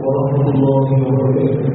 ورحمة الله وبركاته.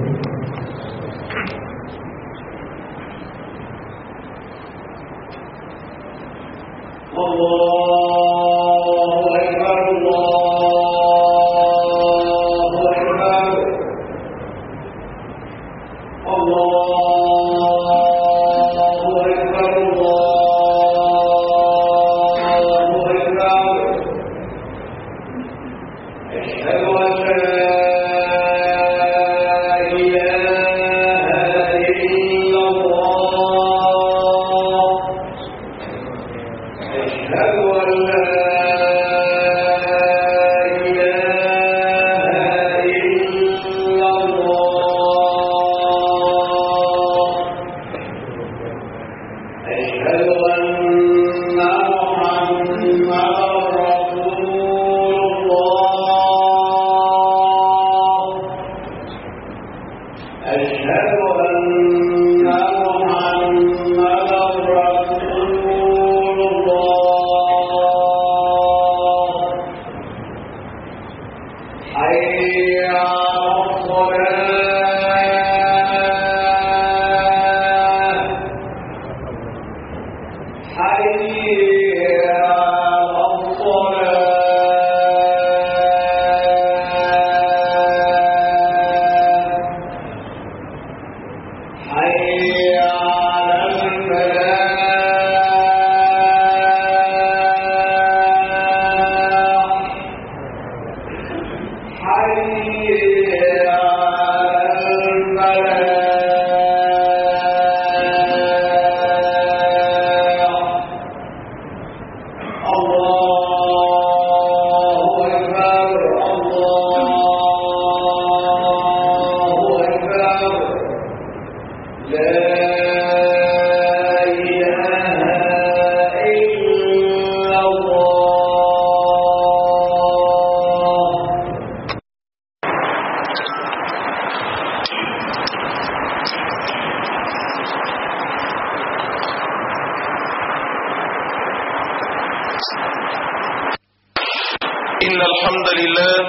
إن الحمد لله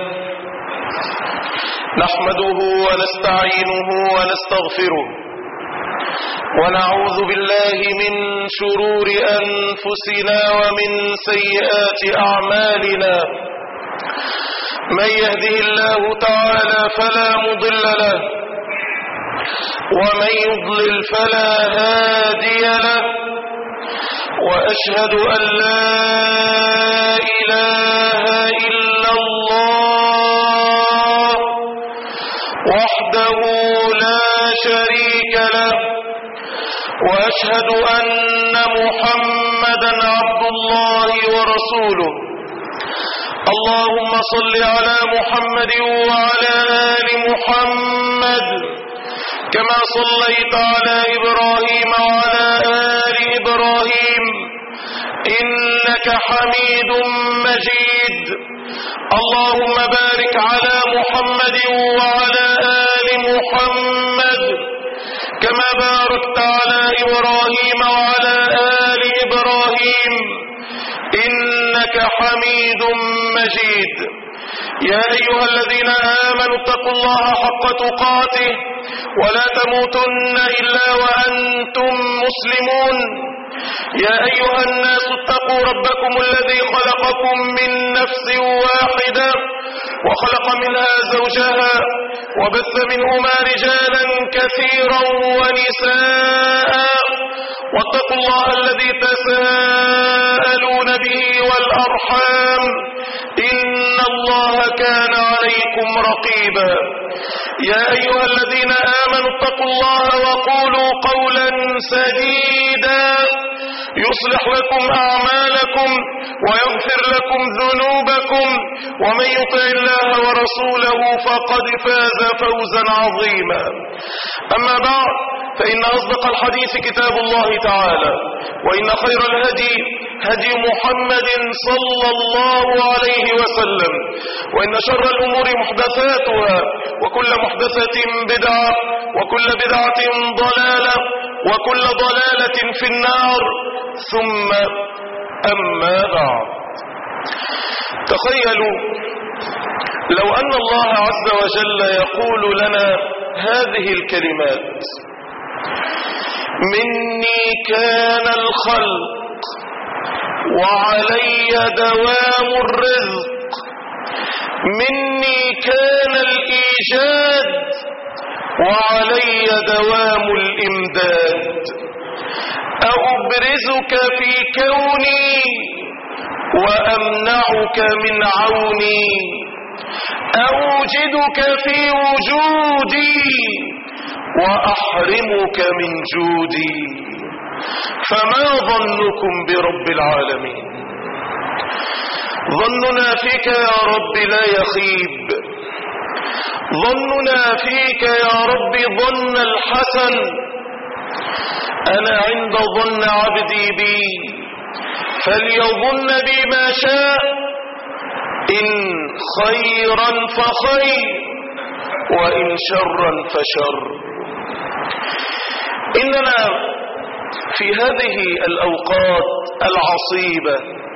نحمده ونستعينه ونستغفره ونعوذ بالله من شرور أنفسنا ومن سيئات أعمالنا. من يهده الله تعالى فلا مضل له ومن يضلل فلا هادي له، وأشهد أن لا إله إلا الله وحده لا شريك له، وأشهد أن محمدا عبد الله ورسوله. اللهم صل على محمد وعلى آل محمد كما صليت على إبراهيم وعلى آل إبراهيم إنك حميد مجيد. اللهم بارك على محمد وعلى آل محمد كما باركت على إبراهيم وعلى آل إبراهيم إنك حميد مجيد. يا أيها الذين آمنوا اتقوا الله حق تقاته ولا تموتن إلا وأنتم مسلمون. يا أيها الناس اتقوا ربكم الذي خلقكم من نفس واحدة وخلق منها زوجها وبث منهما رجالا كثيرا ونساء، واتقوا الله الذي تساءلون به والأرحام إن الله كان عليكم رقيبا. يا أيها الذين آمنوا اتقوا الله وقولوا قولا سديدا يصلح لكم أعمالكم ويغفر لكم ذنوبكم، ومن يطع الله ورسوله فقد فاز فوزا عظيما. أما بعد، فإن أصدق الحديث كتاب الله تعالى، وإن خير الهدي هدي محمد صلى الله عليه وسلم، وإن شر الأمور محدثاتها، وكل محدثة بدعة، وكل بدعة ضلالة، وكل ضلالة في النار. ثم أما بعد، تخيلوا لو أن الله عز وجل يقول لنا هذه الكلمات: مني كان الخلق وعلي دوام الرزق، مني كان الإيجاد وعلي دوام الإمداد، أبرزك في كوني وأمنعك من عوني، أوجدك في وجودي وأحرمك من جودي، فما ظنكم برب العالمين؟ ظننا فيك يا رب لا يخيب، ظننا فيك يا رب ظن الحسن، أنا عند ظن عبدي بي فليظن بي ما شاء، إن خيرا فخير وإن شرا فشر. إننا في هذه الأوقات العصيبة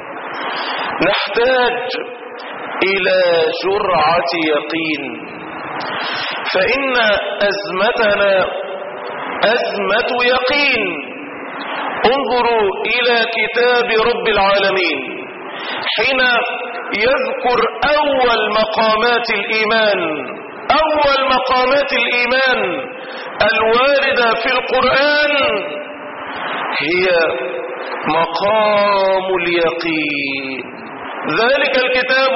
نحتاج إلى جرعة يقين، فإن أزمتنا أزمة يقين. انظروا إلى كتاب رب العالمين حين يذكر أول مقامات الإيمان، أول مقامات الإيمان الواردة في القرآن هي مقام اليقين. ذلك الكتاب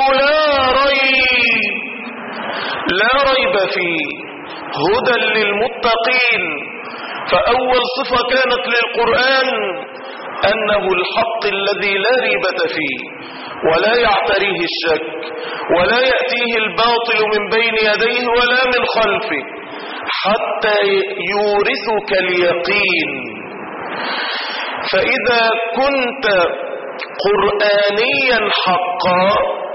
لا ريب فيه هدى للمتقين. فأول صفة كانت للقرآن أنه الحق الذي لا ريبة فيه ولا يعتريه الشك ولا يأتيه الباطل من بين يديه ولا من خلفه، حتى يورثك اليقين. فإذا كنت قرآنيا حقا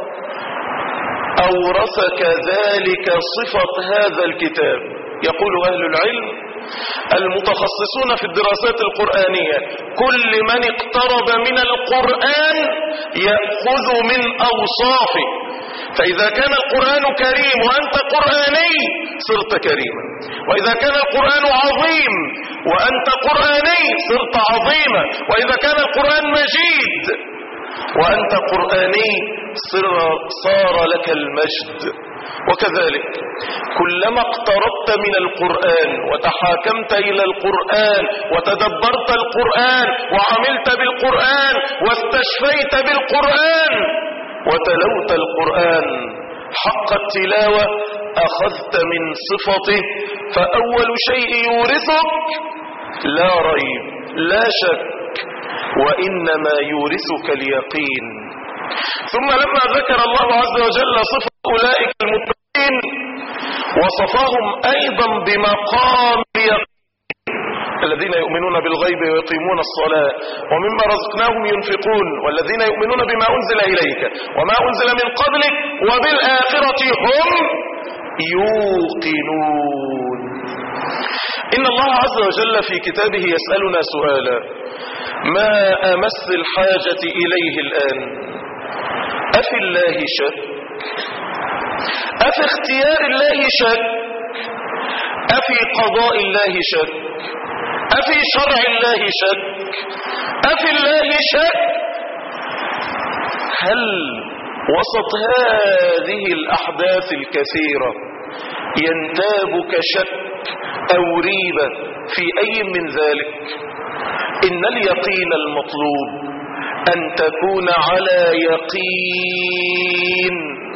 أورثك ذلك صفة هذا الكتاب. يقول أهل العلم المتخصصون في الدراسات القرآنية: كل من اقترب من القرآن يأخذ من أوصافه، فإذا كان القرآن كريم وأنت قرآني صرت كريما، وإذا كان القرآن عظيم وأنت قرآني صرت عظيما، وإذا كان القرآن مجيد وأنت قرآني صار لك المجد. وكذلك كلما اقتربت من القرآن وتحاكمت إلى القرآن وتدبرت القرآن وعملت بالقرآن واستشفيت بالقرآن وتلوت القرآن حق التلاوة أخذت من صفته. فأول شيء يورثك لا ريب لا شك وإنما يورثك اليقين. ثم لما ذكر الله عز وجل صفة أولئك المتقين وصفهم أيضا بمقام اليقين: الذين يؤمنون بالغيب ويقيمون الصلاة ومما رزقناهم ينفقون والذين يؤمنون بما أنزل إليك وما أنزل من قبلك وبالآخرة هم يوقنون. إن الله عز وجل في كتابه يسألنا سؤالا: ما أمس الحاجة إليه الآن؟ أفي الله شك؟ أفي اختيار الله شك؟ أفي قضاء الله شك؟ أفي شرع الله شك؟ أفي الله شك؟ هل وسط هذه الأحداث الكثيرة ينتابك شك أو ريبة في أي من ذلك؟ إن اليقين المطلوب أن تكون على يقين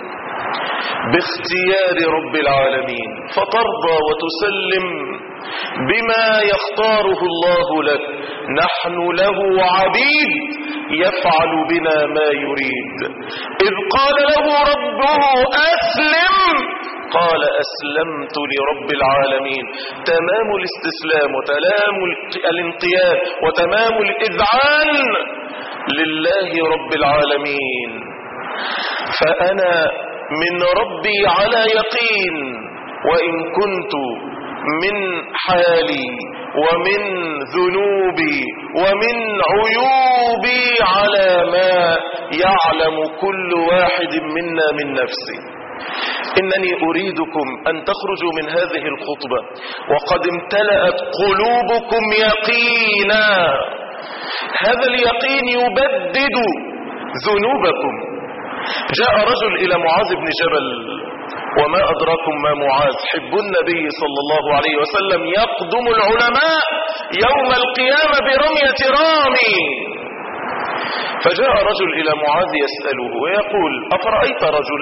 باختيار رب العالمين، فترضى وتسلم بما يختاره الله لك. نحن له عبيد يفعل بنا ما يريد. إذ قال له ربه أسلم قال أسلمت لرب العالمين. تمام الاستسلام وتمام الانقياد وتمام الإذعان لله رب العالمين. فأنا من ربي على يقين، وإن كنت من حالي ومن ذنوبي ومن عيوبي على ما يعلم كل واحد منا من نفسه. إنني أريدكم أن تخرجوا من هذه الخطبة وقد امتلأت قلوبكم يقينا، هذا اليقين يبدد ذنوبكم. جاء رجل إلى معاذ بن جبل، وما أدراكم ما معاذ، حب النبي صلى الله عليه وسلم، يقدم العلماء يوم القيامة برمية رامي. فجاء رجل إلى معاذ يسأله ويقول: أفرأيت رجل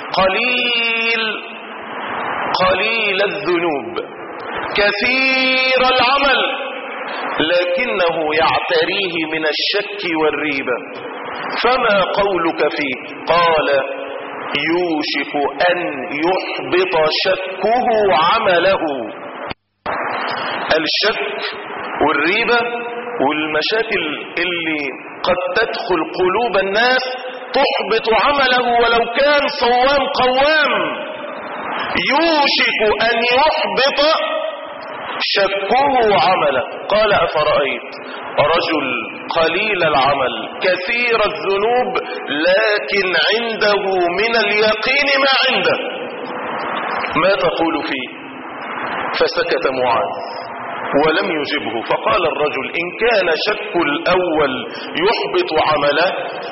قليل الذنوب كثير العمل لكنه يعتريه من الشك والريبة، فما قولك فيه؟ قال: يوشك أن يحبط شكه عمله. الشك والريبة والمشاكل اللي قد تدخل قلوب الناس تحبط عمله ولو كان صوام قوام. يوشك أن يحبط شكه عمله. قال: أفرأيت رجل قليل العمل كثير الذنوب لكن عنده من اليقين ما عنده، ما تقول فيه؟ فسكت معاذ ولم يجبه. فقال الرجل: إن كان شك الأول يحبط عمله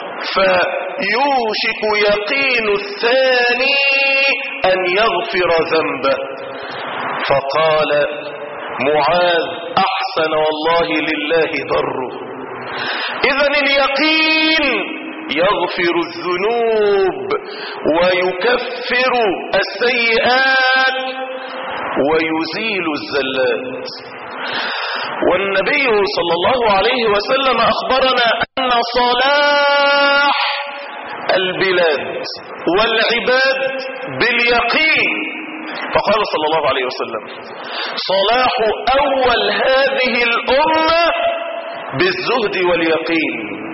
فيوشك يقين الثاني أن يغفر ذنبه. فقال معاذ: أحسن والله لله ضره. إذن اليقين يغفر الذنوب ويكفر السيئات ويزيل الزلات. والنبي صلى الله عليه وسلم أخبرنا أن صلاح البلاد والعباد باليقين، فقال صلى الله عليه وسلم: صلاح أول هذه الأمة بالزهد واليقين،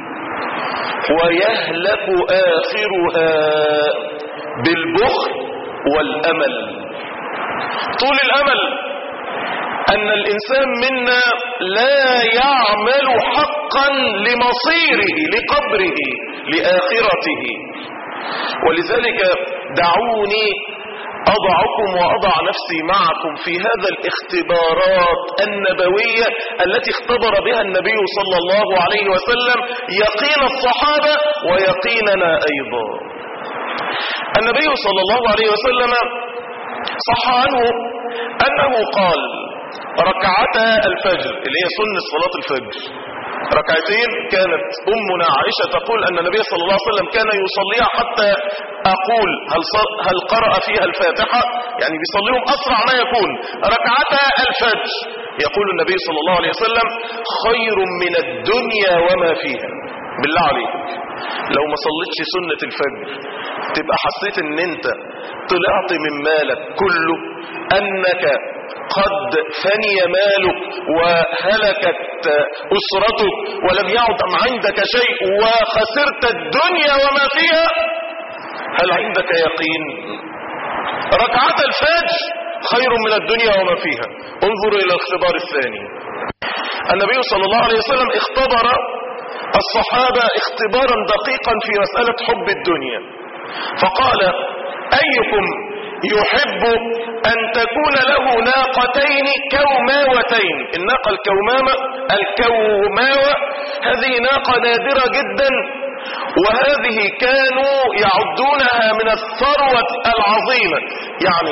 ويهلك آخرها بالبخل والأمل. طول الأمل أن الإنسان منا لا يعمل حقا لمصيره، لقبره، لآخرته. ولذلك دعوني أضعكم وأضع نفسي معكم في هذا الاختبارات النبوية التي اختبر بها النبي صلى الله عليه وسلم يقين الصحابة ويقيننا أيضا. النبي صلى الله عليه وسلم صح عنه أنه قال: ركعتا الفجر، اللي هي سنة صلاة الفجر، ركعتين، كانت أمنا عائشة تقول أن النبي صلى الله عليه وسلم كان يصليها حتى أقول هل قرأ فيها الفاتحة، يعني بيصليهم أسرع ما يكون. ركعتا الفجر، يقول النبي صلى الله عليه وسلم: خير من الدنيا وما فيها. بالله عليك لو ما صليتش سنة الفجر تبقى حسيت ان انت طلعت من مالك كله، انك قد فني مالك وهلكت أسرتك ولم يعد عندك شيء وخسرت الدنيا وما فيها. هل عندك يقين؟ ركعة الفجر خير من الدنيا وما فيها. انظروا إلى الاختبار الثاني. النبي صلى الله عليه وسلم اختبر الصحابة اختبارا دقيقا في مسألة حب الدنيا، فقال: أيكم يحب أن تكون له ناقتين كوماوتين. الناقة الكوماوة هذه ناقة نادرة جدا، وهذه كانوا يعدونها من الثروة العظيمة. يعني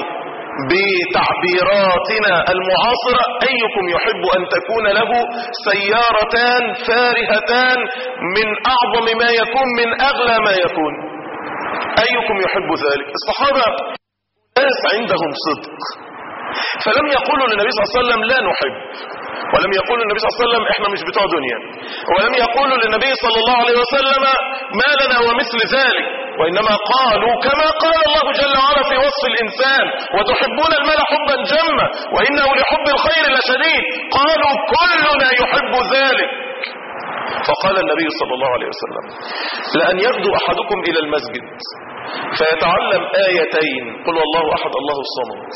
بتعبيراتنا المعاصرة: أيكم يحب أن تكون له سيارتان فارهتان من أعظم ما يكون من أغلى ما يكون؟ أيكم يحب ذلك؟ الصحابة ناس عندهم صدق، فلم يقولوا للنبي صلى الله عليه وسلم لا نحب، ولم يقولوا للنبي صلى الله عليه وسلم احنا مش بتوع دنيا، ولم يقولوا للنبي صلى الله عليه وسلم ما لنا ومثل ذلك، وإنما قالوا كما قال الله جل وعلا في وصف الإنسان: وتحبون المال حبا جما وإنه لحب الخير لشديد. قالوا كلنا يحب ذلك. فقال النبي صلى الله عليه وسلم: لأن يغدو أحدكم إلى المسجد فيتعلم آيتين، قل والله أحد الله الصمد،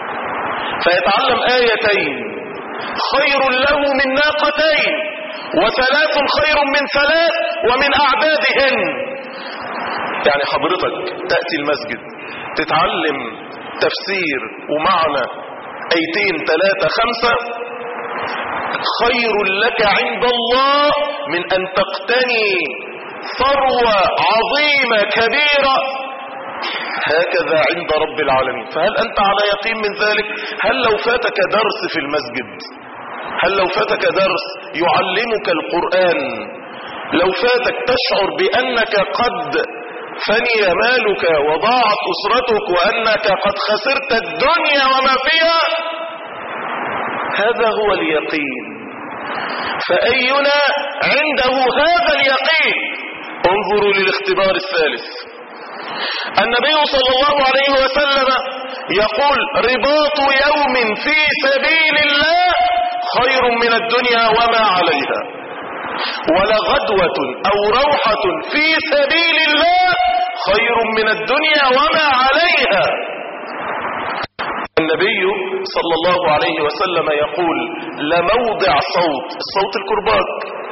فيتعلم آيتين خير له من ناقتين، وثلاث خير من ثلاث ومن أعدادهن. يعني حضرتك تأتي المسجد تتعلم تفسير ومعنى ايتين 3 5 خير لك عند الله من ان تقتني ثروة عظيمة كبيرة هكذا عند رب العالمين. فهل أنت على يقين من ذلك؟ هل لو فاتك درس في المسجد، هل لو فاتك درس يعلمك القرآن، لو فاتك تشعر بأنك قد فني مالك وضاعت أسرتك وأنك قد خسرت الدنيا وما فيها؟ هذا هو اليقين. فأينا عنده هذا اليقين؟ انظروا للاختبار الثالث. النبي صلى الله عليه وسلم يقول رباط يوم في سبيل الله خير من الدنيا وما عليها، ولغدوة أو روحة في سبيل الله خير من الدنيا وما عليها. النبي صلى الله عليه وسلم يقول لموضع صوت، الصوت الكرباج،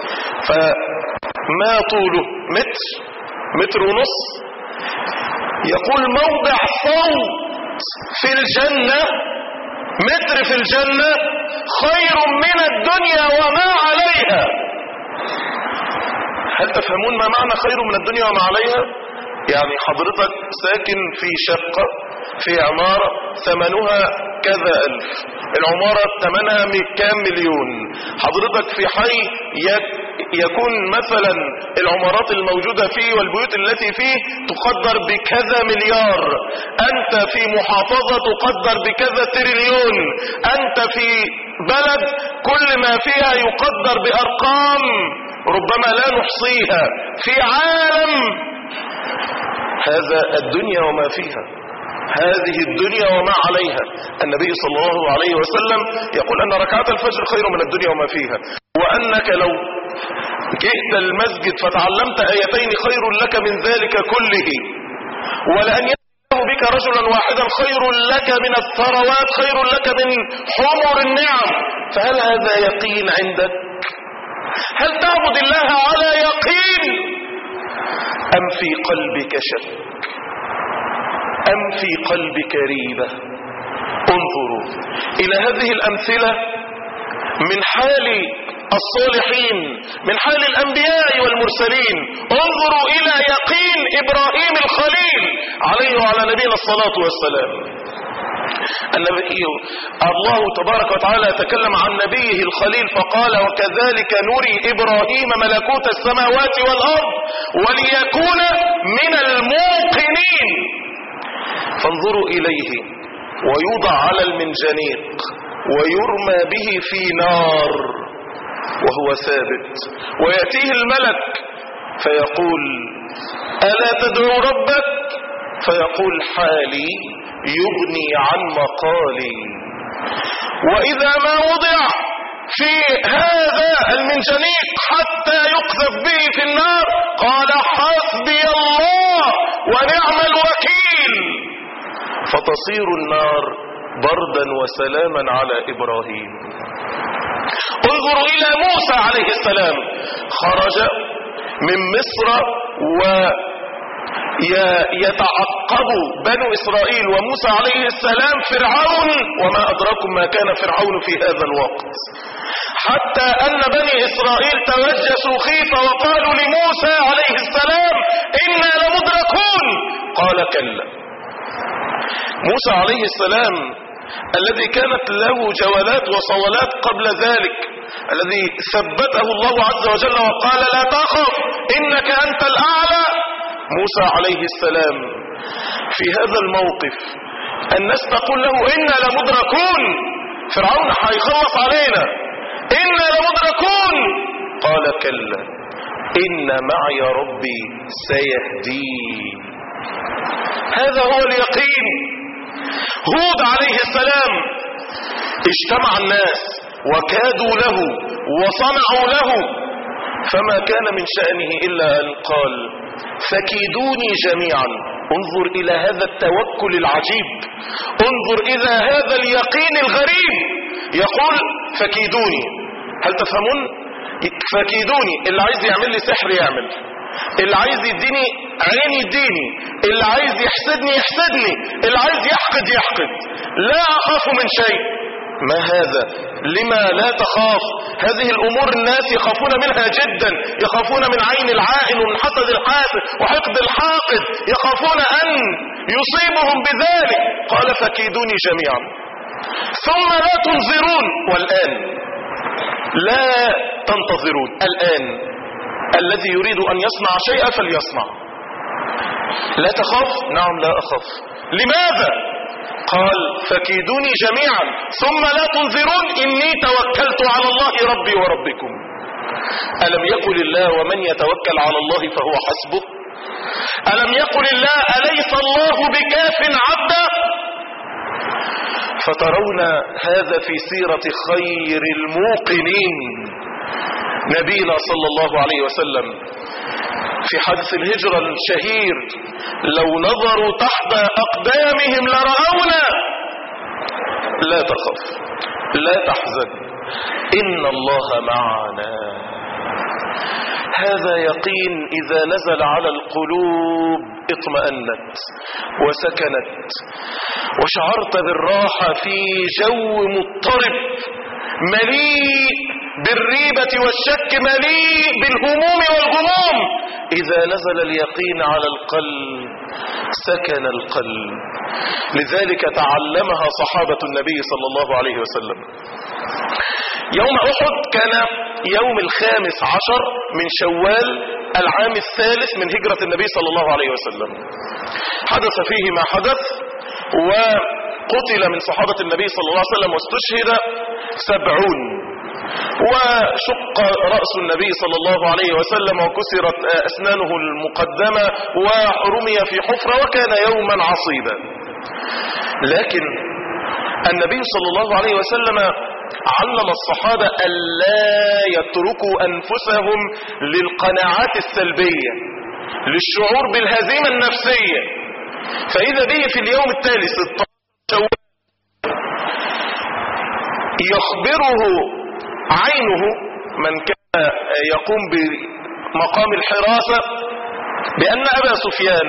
فما طوله متر ونص، يقول موضع صوت في الجنة، متر في الجنة خير من الدنيا وما عليها. هل تفهمون ما معنى خير من الدنيا وما عليها؟ يعني حضرتك ساكن في شقة في عمارة ثمنها كذا ألف، العمارة ثمنها كام مليون، حضرتك في حي يكون مثلا العمارات الموجودة فيه والبيوت التي فيه تقدر بكذا مليار، أنت في محافظة تقدر بكذا تريليون، أنت في بلد كل ما فيها يقدر بأرقام ربما لا نحصيها، في عالم. هذا الدنيا وما فيها، هذه الدنيا وما عليها. النبي صلى الله عليه وسلم يقول أن ركعات الفجر خير من الدنيا وما فيها، وأنك لو جئت المسجد فتعلمت آيتين خير لك من ذلك كله، ولأن يأتيه بك رجلا واحدا خير لك من الثروات، خير لك من حمر النعم. فهل هذا يقين عندك؟ هل تعبد الله على يقين أم في قلبك شك، أم في قلبك ريبة؟ انظروا إلى هذه الأمثلة من حال الصالحين، من حال الأنبياء والمرسلين. انظروا إلى يقين إبراهيم الخليل عليه وعلى نبينا الصلاة والسلام. النبي الله تبارك وتعالى تكلم عن نبيه الخليل فقال وكذلك نري إبراهيم ملكوت السماوات والأرض وليكون من الموقنين. فانظروا إليه ويوضع على المنجنيق ويرمى به في نار وهو ثابت، ويأتيه الملك فيقول ألا تدعو ربك؟ فيقول حالي يغني عن مقالي. وإذا ما وضع في هذا المنجنيق حتى يقذف به في النار قال حسبي الله ونعم الوكيل، فتصير النار بردا وسلاما على إبراهيم. انظروا إلى موسى عليه السلام، خرج من مصر ويتعقب بنو إسرائيل وموسى عليه السلام فرعون، وما أدراكم ما كان فرعون في هذا الوقت، حتى أن بني إسرائيل توجسوا خيفة وقالوا لموسى عليه السلام إنا لمدركون، قال كلا. موسى عليه السلام الذي كانت له جولات وصولات قبل ذلك، الذي ثبته الله عز وجل وقال لا تخف إنك أنت الأعلى، موسى عليه السلام في هذا الموقف الناس تقول له إنا لمدركون، فرعون هيخلص علينا، إنا لمدركون، قال كلا إن معي ربي سيهدين. هذا هو اليقين. هود عليه السلام اجتمع الناس وكادوا له وصنعوا له، فما كان من شأنه إلا أن قال فكيدوني جميعا. انظر إلى هذا التوكل العجيب، انظر إلى هذا اليقين الغريب. يقول فكيدوني، هل تفهمون؟ فكيدوني، اللي عايز يعمل لي سحر يعمل، اللي عايز يديني عيني يديني، اللي عايز يحسدني يحسدني، اللي عايز يحقد يحقد، لا أخاف من شيء. ما هذا؟ لما لا تخاف؟ هذه الأمور الناس يخافون منها جدا، يخافون من عين العائن ومن حسد الحاسد وحقد الحاقد، يخافون أن يصيبهم بذلك. قال فكيدوني جميعا ثم لا تنظرون. والآن لا تنتظرون، الآن الذي يريد أن يصنع شيئا فليصنع. لا تخاف؟ نعم لا أخاف. لماذا؟ قال فكيدوني جميعا ثم لا تنظرون إني توكلت على الله ربي وربكم. ألم يقل الله ومن يتوكل على الله فهو حسبه؟ ألم يقل الله أليس الله بكاف عبده؟ فترون هذا في سيرة خير الموقنين نبينا صلى الله عليه وسلم في حديث الهجرة الشهير: لو نظروا تحت أقدامهم لرأونا. لا تخف، لا تحزن، إن الله معنا. هذا يقين إذا نزل على القلوب اطمأنت وسكنت، وشعرت بالراحة في جو مضطرب مليء بالريبة والشك، مليء بالهموم والغموم. إذا نزل اليقين على القلب سكن القلب. لذلك تعلمها صحابة النبي صلى الله عليه وسلم. يوم أحد كان يوم 15 من شوال العام 3 من هجرة النبي صلى الله عليه وسلم. حدث فيه ما حدث، وقتل من صحابة النبي صلى الله عليه وسلم واستشهد 70، وشق رأس النبي صلى الله عليه وسلم وكسرت أسنانه المقدمة وحرمي في حفرة، وكان يوما عصيبا. لكن النبي صلى الله عليه وسلم علم الصحابة ألا يتركوا أنفسهم للقناعات السلبية، للشعور بالهزيمة النفسية. فإذا به في اليوم التالي 16 شوال يخبره عينه من كان يقوم بمقام الحراسة بأن أبا سفيان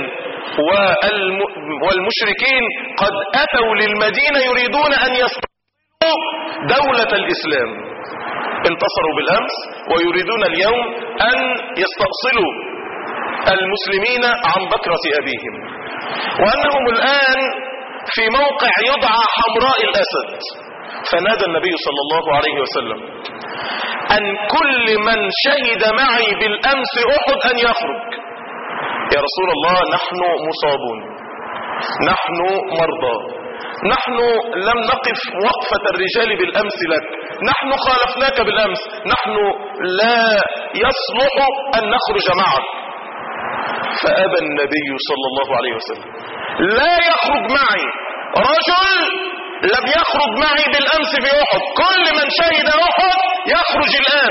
والمشركين قد أتوا للمدينة يريدون أن يستأصلوا دولة الإسلام. انتصروا بالأمس ويريدون اليوم أن يستأصلوا المسلمين عن بكرة أبيهم، وأنهم الآن في موقع يدعى حمراء الأسد. فنادى النبي صلى الله عليه وسلم أن كل من شهد معي بالأمس أحد أن يخرج. يا رسول الله نحن مصابون، نحن مرضى، نحن لم نقف وقفة الرجال بالأمس لك، نحن خالفناك بالأمس، نحن لا يصلح أن نخرج معك. فأبى النبي صلى الله عليه وسلم. لا يخرج معي رجل لم يخرج معي بالأمس في أحد، كل من شهد أحد يخرج الآن.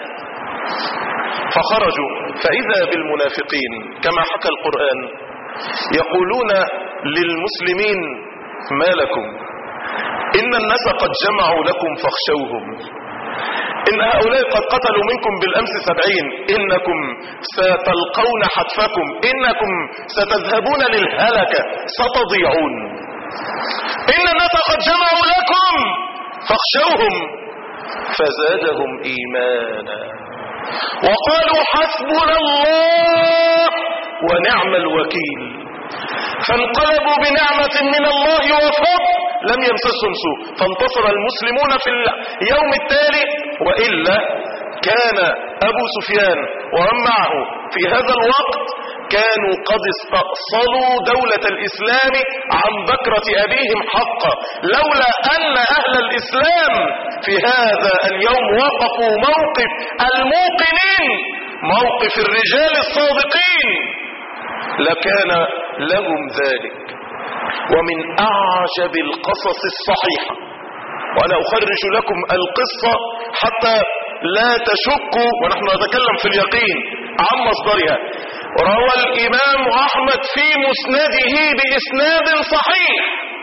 فخرجوا فإذا بالمنافقين كما حكى القرآن يقولون للمسلمين: ما لكم؟ إن الناس قد جمعوا لكم فاخشوهم، إن هؤلاء قد قتلوا منكم بالأمس 70، إنكم ستلقون حتفكم، إنكم ستذهبون للهلكة، ستضيعون. إن الناس قد جمعوا لكم فاخشوهم فزادهم إيمانا وقالوا حسبنا الله ونعم الوكيل. فانقلبوا بنعمة من الله وفضل لم يمسسهم سوء، فانتصر المسلمون في اليوم التالي. وإلا كان أبو سفيان ومن معه في هذا الوقت كانوا قد استأصلوا دولة الإسلام عن بكرة أبيهم حقا، لولا أن أهل الإسلام في هذا اليوم وقفوا موقف الموقنين، موقف الرجال الصادقين، لكان لهم ذلك. ومن أعجب القصص الصحيحة، وأنا أخرج لكم القصة حتى لا تشكوا ونحن نتكلم في اليقين عن مصدرها. روى الإمام أحمد في مسنده بإسناد صحيح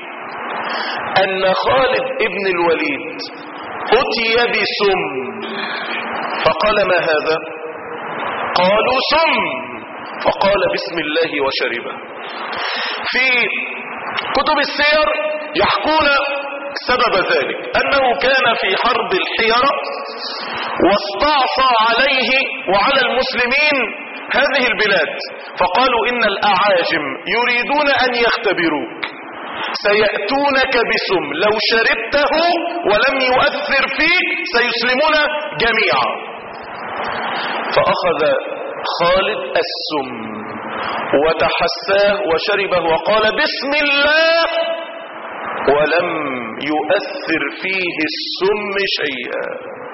أن خالد ابن الوليد أتي بسم، فقال: ما هذا؟ قالوا: سم. فقال بسم الله وشربه. في كتب السير يحكون سبب ذلك أنه كان في حرب الحيرة واستعصى عليه وعلى المسلمين هذه البلاد، فقالوا إن الأعاجم يريدون أن يختبروك، سيأتونك بسم لو شربته ولم يؤثر فيك سيسلمون جميعا. فأخذ خالد السم وتحساه وشربه وقال بسم الله ولم يؤثر فيه السم شيئا.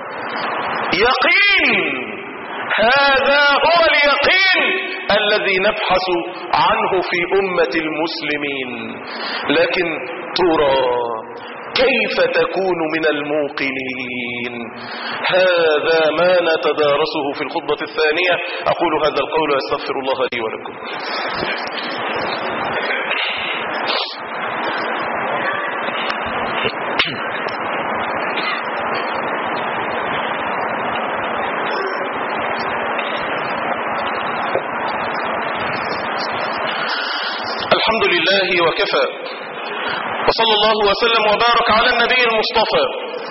يقين، هذا هو اليقين الذي نبحث عنه في أمة المسلمين. لكن ترى كيف تكون من الموقنين؟ هذا ما نتدارسه في الخطبة الثانية. أقول هذا القول وأستغفر الله لي ولكم. الحمد لله وكفى، وصلى الله وسلم وبارك على النبي المصطفى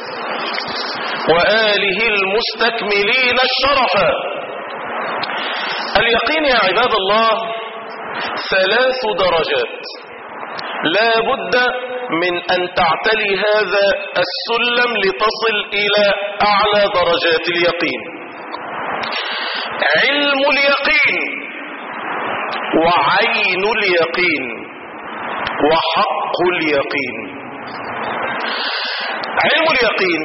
وآله المستكملين الشرفا. اليقين يا عباد الله 3 درجات، لا بد من أن تعتلي هذا السلم لتصل إلى أعلى درجات اليقين. علم اليقين، وعين اليقين، وحق اليقين. علم اليقين،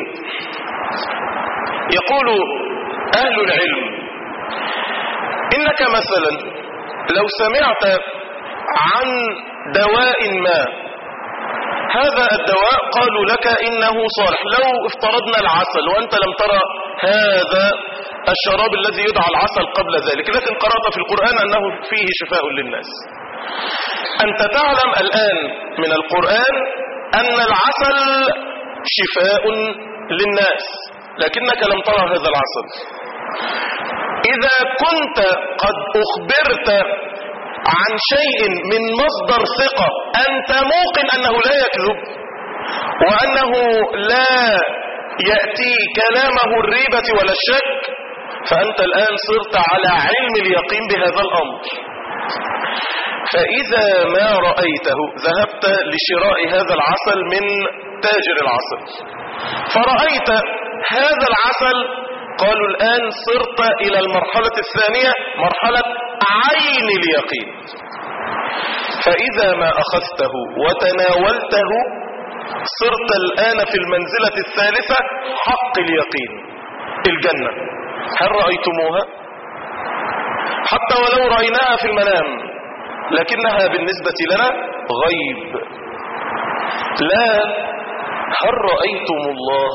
يقول أهل العلم إنك مثلا لو سمعت عن دواء ما، هذا الدواء قالوا لك إنه صالح، لو افترضنا العسل وأنت لم ترى هذا الشراب الذي يدعى العسل قبل ذلك، لكن قرأت في القرآن أنه فيه شفاء للناس. أنت تعلم الآن من القرآن أن العسل شفاء للناس، لكنك لم ترى هذا العسل. إذا كنت قد أخبرت عن شيء من مصدر ثقة أنت موقن أنه لا يكذب وأنه لا يأتي كلامه الريبة ولا الشك، فأنت الآن صرت على علم اليقين بهذا الأمر. فإذا ما رأيته ذهبت لشراء هذا العسل من تاجر العسل، فرأيت هذا العسل، قالوا الآن صرت إلى المرحلة الثانية، مرحلة عين اليقين. فإذا ما أخذته وتناولته صرت الآن في المنزلة الثالثة، حق اليقين، الجنة. هل رأيتموها؟ حتى ولو رأيناها في المنام، لكنها بالنسبة لنا غيب. لا، هل رأيتم الله؟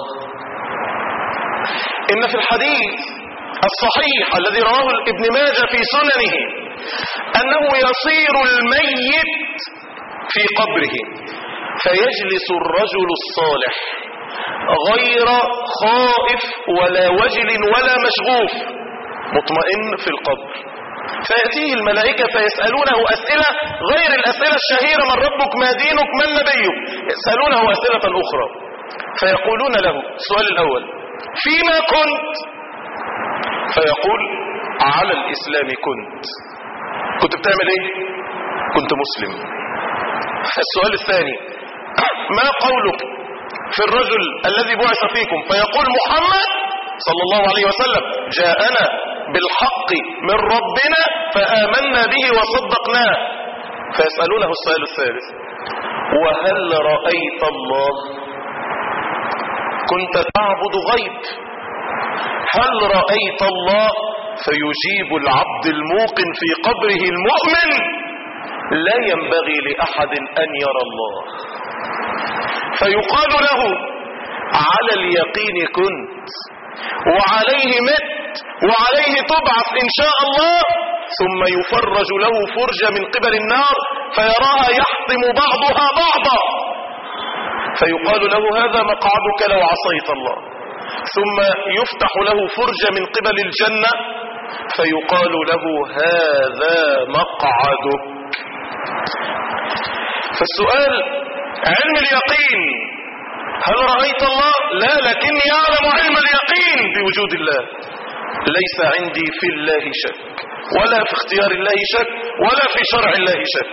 إن في الحديث الصحيح الذي رواه ابن ماجه في سننه أنه يصير الميت في قبره فيجلس الرجل الصالح غير خائف ولا وجل ولا مشغوف، مطمئن في القبر، فيأتيه الملائكة فيسألونه أسئلة غير الأسئلة الشهيرة: من ربك، ما دينك، من نبيك؟ يسألونه أسئلة أخرى، فيقولون له السؤال الأول: فيما كنت؟ فيقول: على الإسلام كنت بتعمل ايه؟ كنت مسلم. السؤال الثاني: ما قولك في الرجل الذي بعث فيكم؟ فيقول: محمد صلى الله عليه وسلم جاءنا بالحق من ربنا فآمنا به وصدقناه. فيسألونه السؤال الثالث: وهل رأيت الله؟ كنت تعبد غيب، هل رأيت الله؟ فيجيب العبد الموقن في قبره المؤمن: لا ينبغي لأحد أن يرى الله. فيقال له: على اليقين كنت، وعليه مت، وعليه تبعث إن شاء الله. ثم يفرج له فرجة من قبل النار فيراها يحطم بعضها بعضا، فيقال له: هذا مقعدك لو عصيت الله. ثم يفتح له فرجة من قبل الجنة فيقال له هذا مقعدك. فالسؤال علم اليقين، هل رأيت الله؟ لا، لكني أعلم علم اليقين بوجود الله. ليس عندي في الله شك، ولا في اختيار الله شك، ولا في شرع الله شك.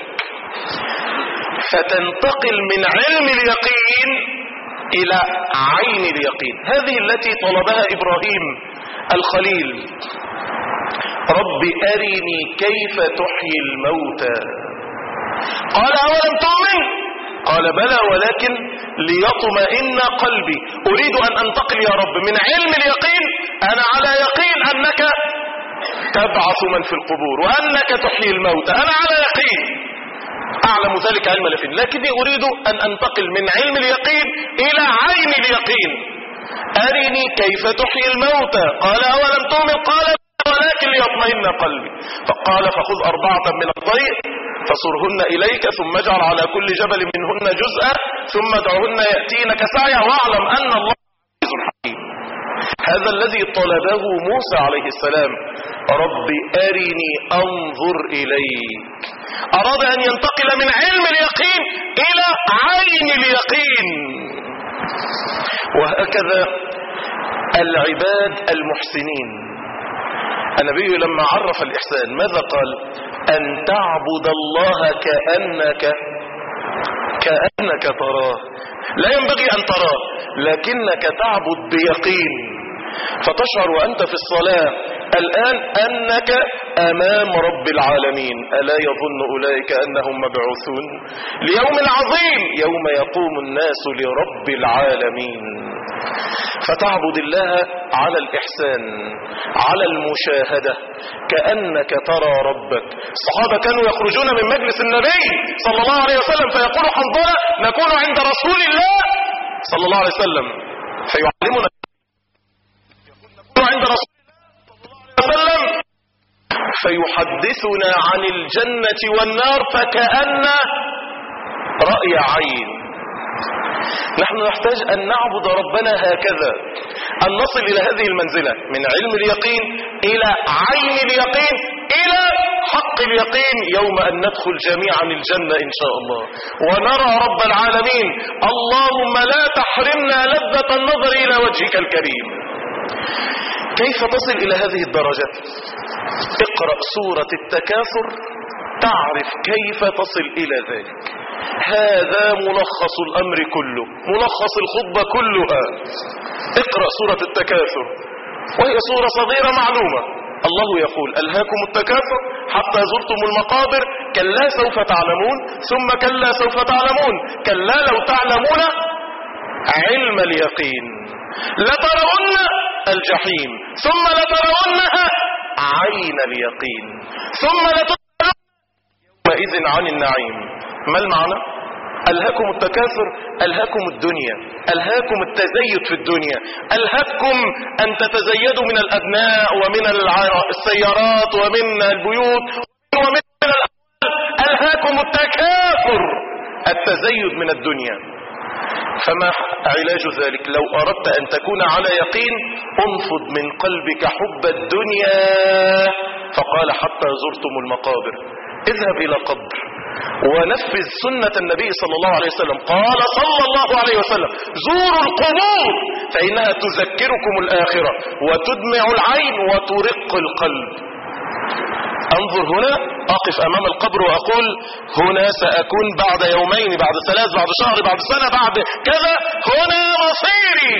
فتنتقل من علم اليقين إلى عين اليقين، هذه التي طلبها إبراهيم الخليل. رب أرني كيف تحيي الموتى. قال أولم تؤمن؟ قال بلى ولكن ليطمئن قلبي. أريد أن أنتقل يا رب من علم اليقين، أنا على يقين أنك تبعث من في القبور وأنك تحيي الموتى، أنا على يقين، أعلم ذلك علم اليقين، لكني أريد أن أنتقل من علم اليقين إلى عين اليقين. أرني كيف تحيي الموتى. قال أولم تؤمن؟ قال ولكن ليطمئن قلبي. فقال فخذ 4 من الطير فصرهن إليك ثم اجعل على كل جبل منهن جزءا ثم ادعهن يأتينك سعيا واعلم أن الله عزيز حكيم. هذا الذي طلبه موسى عليه السلام. رب أرني أنظر إليك. أراد أن ينتقل من علم اليقين إلى عين اليقين. وهكذا العباد المحسنين. النبي لما عرف الإحسان ماذا قال؟ أن تعبد الله كأنك تراه. لا ينبغي أن تراه، لكنك تعبد بيقين، فتشعر وأنت في الصلاة الآن أنك أمام رب العالمين. ألا يظن أولئك أنهم مبعوثون ليوم عظيم يوم يقوم الناس لرب العالمين. فتعبد الله على الإحسان، على المشاهدة، كأنك ترى ربك. الصحابة كانوا يخرجون من مجلس النبي صلى الله عليه وسلم فيقول حنظلة نكون عند رسول الله صلى الله عليه وسلم فيعلمنا عند رسول الله صلى الله عليه وسلم فيحدثنا عن الجنة والنار فكأن رأي عين. نحن نحتاج أن نعبد ربنا هكذا، أن نصل إلى هذه المنزلة من علم اليقين إلى عين اليقين إلى حق اليقين يوم أن ندخل جميعا الجنة إن شاء الله ونرى رب العالمين. اللهم لا تحرمنا لذة النظر إلى وجهك الكريم. كيف تصل إلى هذه الدرجة؟ اقرأ سورة التكاثر تعرف كيف تصل إلى ذلك. هذا ملخص الأمر كله، ملخص الخطبة كلها. اقرأ سورة التكاثر وهي سورة صغيرة معلومة. الله يقول ألهاكم التكاثر حتى زرتم المقابر كلا سوف تعلمون ثم كلا سوف تعلمون كلا لو تعلمون علم اليقين لترون الجحيم ثم لترونها عين اليقين ثم لترون يومئذ عن النعيم. ما المعنى؟ ألهاكم التكاثر، ألهاكم الدنيا، ألهاكم التزيد في الدنيا، ألهاكم أن تتزيدوا من الأبناء ومن السيارات ومن البيوت ومن الأموال. ألهاكم التكاثر، التزيد من الدنيا. فما علاج ذلك؟ لو أردت أن تكون على يقين انفض من قلبك حب الدنيا. فقال حتى زرتم المقابر. اذهب إلى قبر ونفذ سنة النبي صلى الله عليه وسلم. قال صلى الله عليه وسلم زوروا القبور فإنها تذكركم الآخرة وتدمع العين وترق القلب. انظر هنا، اقف امام القبر واقول هنا ساكون بعد يومين، بعد 3، بعد شهر، بعد سنة، بعد كذا، هنا مصيري.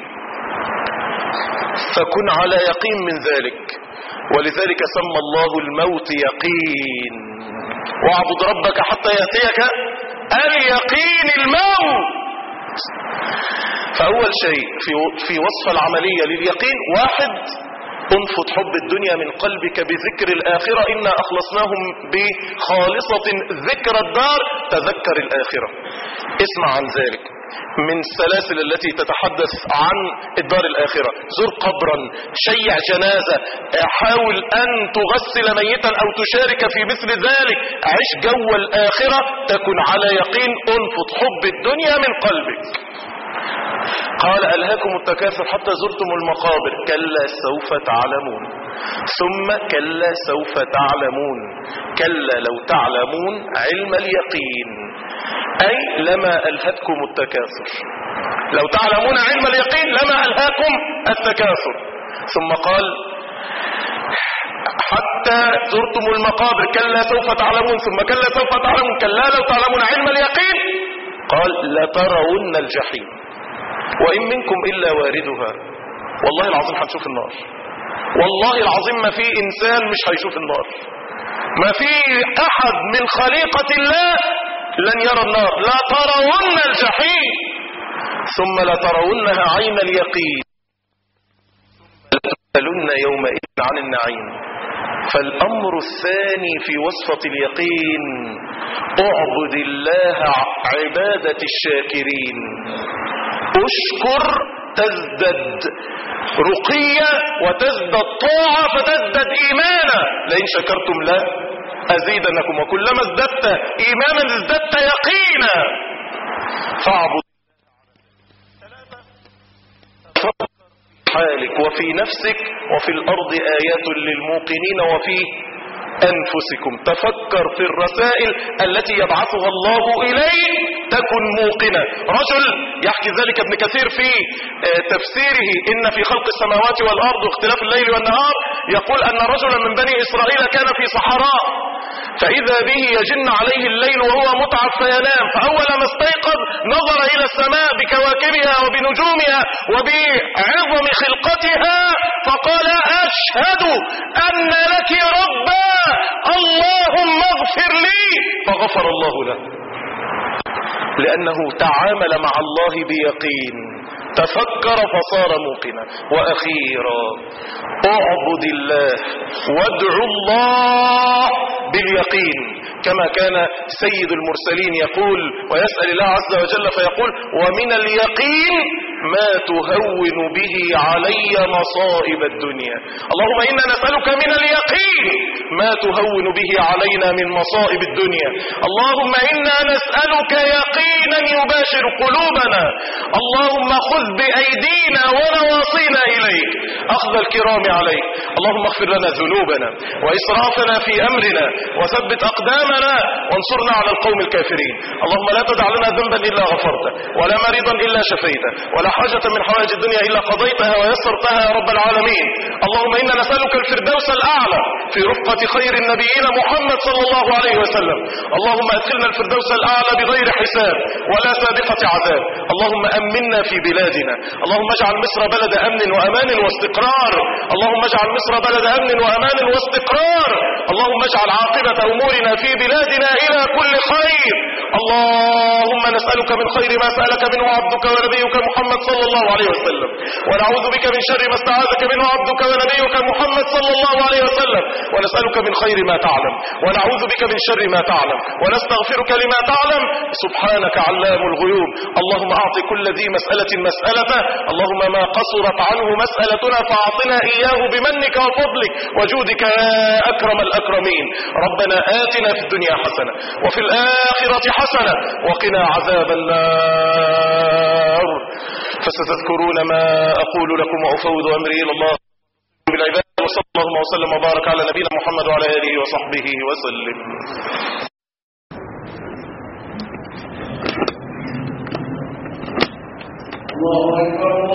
فكن على يقين من ذلك. ولذلك سمى الله الموت يقين. واعبد ربك حتى يأتيك اليقين الموت. فأول شيء في وصف العملية لليقين: 1 انفض حب الدنيا من قلبك بذكر الآخرة. إنا أخلصناهم بخالصة ذكر الدار، تذكر الآخرة. اسمع عن ذلك من السلاسل التي تتحدث عن الدار الآخرة. زر قبرا، شيع جنازة، حاول أن تغسل ميتا أو تشارك في مثل ذلك. عش جو الآخرة، تكن على يقين. انفض حب الدنيا من قلبك. قال ألهاكم التكاثر حتى زرتم المقابر كلا سوف تعلمون ثم كلا سوف تعلمون كلا لو تعلمون علم اليقين أي لما ألهتكم التكاثر لو تعلمون علم اليقين لما ألهاكم التكاثر ثم قال حتى زرتم المقابر كلا سوف تعلمون ثم كلا سوف تعلمون كلا لو تعلمون علم اليقين قال لترون الجحيم وإن منكم إلا واردها والله العظيم هنشوف النار والله العظيم ما في إنسان مش هيشوف النار ما في أحد من خليقة الله لن يرى النار لا ترون الجحيم ثم لترونها عين اليقين لتسألن يومئذ عن النعيم فالأمر الثاني في وصفة اليقين اعبد الله عبادة الشاكرين اشكر تزدد رقية وتزدد طاعة فتزدد إيمانا لئن شكرتم لا أزيدنكم وكلما ازددت إيمانا ازددت يقينا فاعبد حالك وفي نفسك وفي الأرض آيات للموقنين وفي أنفسكم تفكر في الرسائل التي يبعثها الله إليك تكن موقنة رجل يحكي ذلك ابن كثير في تفسيره إن في خلق السماوات والأرض واختلاف الليل والنهار يقول أن رجلا من بني إسرائيل كان في صحراء فإذا به يجن عليه الليل وهو متعب فينام فأول ما استيقظ نظر إلى السماء بكواكبها وبنجومها وبعظم خلقتها فقال أشهد أن لك ربا اللهم اغفر لي فغفر الله له لأنه تعامل مع الله بيقين تفكر فصار موقنا وأخيرا اعبد الله وادعو الله باليقين كما كان سيد المرسلين يقول ويسأل الله عز وجل فيقول ومن اليقين ما تهون به علي مصائب الدنيا اللهم إنا نسألك من اليقين ما تهون به علينا من مصائب الدنيا اللهم إنا نسألك يقينا يباشر قلوبنا اللهم خذ بأيدينا ونواصينا إليك أخذ الكرام عليك اللهم اغفر لنا ذنوبنا وإسرافنا في أمرنا وثبت أقدامنا وانصرنا على القوم الكافرين اللهم لا تدع لنا ذنبا إلا غفرته ولا مريضا إلا شفيته ولا حاجة من حوائج الدنيا إلا قضيتها ويسرتها يا رب العالمين اللهم إنا نسألك الفردوس الأعلى في رفقة خير النبيين محمد صلى الله عليه وسلم اللهم أدخلنا الفردوس الأعلى بغير حساب ولا سابقة عذاب اللهم أمنا في بلادنا اللهم اجعل مصر بلد أمن وأمان واستقرار اللهم اجعل مصر بلد أمن وأمان واستقرار اللهم اجعل عاقبة أمورنا في بلادنا إلى كل خير اللهم نسألك من خير ما سألك منه عبدك ونبيك محمد صلى الله عليه وسلم ونعوذ بك من شر ما استعاذك منه عبدك ونبيك محمد صلى الله عليه وسلم ونسألك من خير ما تعلم ونعوذ بك من شر ما تعلم ونستغفرك لما تعلم سبحانك علام الغيوب اللهم أعط كل ذي مسألة مسألته اللهم ما قصرت عنه مسألتنا فأعطنا إياه بمنك وفضلك وجودك يا أكرم الأكرمين ربنا آتنا في الدنيا حسنة وفي الآخرة حسنة وقنا عذاب النار فستذكرون ما أقول لكم وأفوض أمري إلى الله بالعباد وصلى الله وسلم وبارك على نبينا محمد وعلى آله وصحبه وسلم الله أكبر